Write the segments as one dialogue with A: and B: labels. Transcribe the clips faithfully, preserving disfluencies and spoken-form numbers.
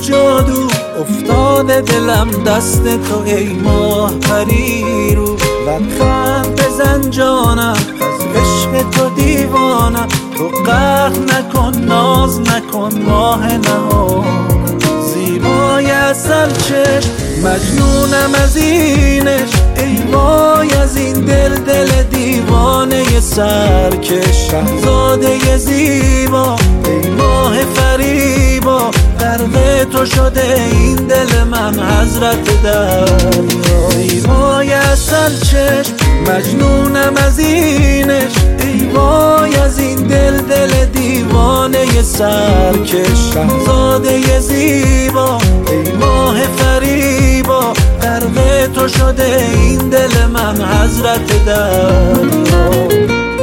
A: جادو افتاده دلم دست تو ای ماه پریرو. لبخند بزن جانم از عشق تو دیوانم، تو قهر نکن ناز نکن ماه نهان. زیبای اصل چشم مجنونم از اینش، ای وای از این دل دل دیوانه سرکش. شهزاده زیبا ای ماه فریبا، غرق تو شده این دل من حضرت دریا. زیبای اصل چشم مجنونم از اینش، ای وای از این دل دل دیوانه سرکش. شهزاده زیبا ای ماه فریبا، غرق تو شده این دل من حضرت دریا.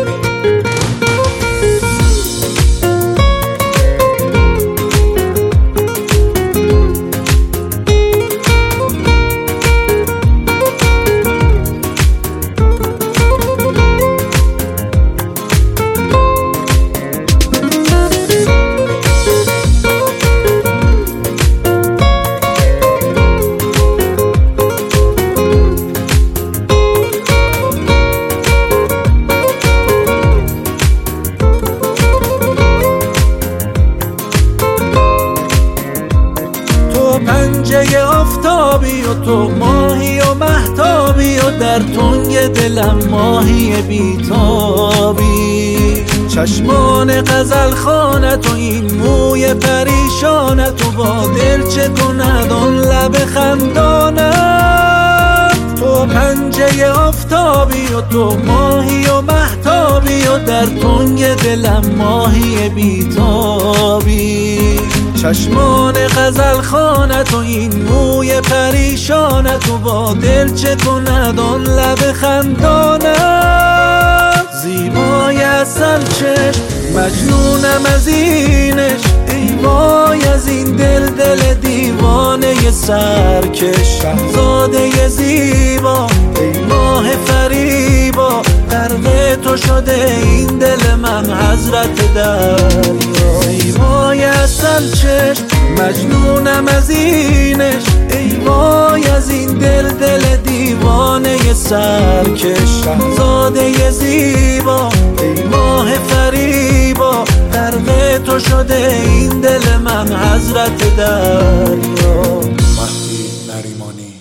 A: پنجه آفتابی و تو ماهی و مهتابی و در تنگ دلم ماهی بیتابی. چشمان غزل خانت و این موی پریشانت و با دل چه کند آن لب خندانت. تو پنجه آفتابی و تو ماهی و مهتابی و در تنگ دلم ماهی بیتابی. چشمان غزل خانت و این موی پریشانت و با دل چه کند آن لب خندانت. زیبای اصل چشم مجنونم از اینش، ای وای از این دل دل دیوانه سرکش. شهزاده زیبا ای ماه فریبا، غرق تو شده این دل من حضرت دریا. زیبای اصل چشم مجنونم از اینش، ای وای از این دل دل دیوانه سرکش. شهزاده زیبا ای ماه فریبا، غرق تو شده این دل من حضرت دریا.
B: مهدی نریمانی.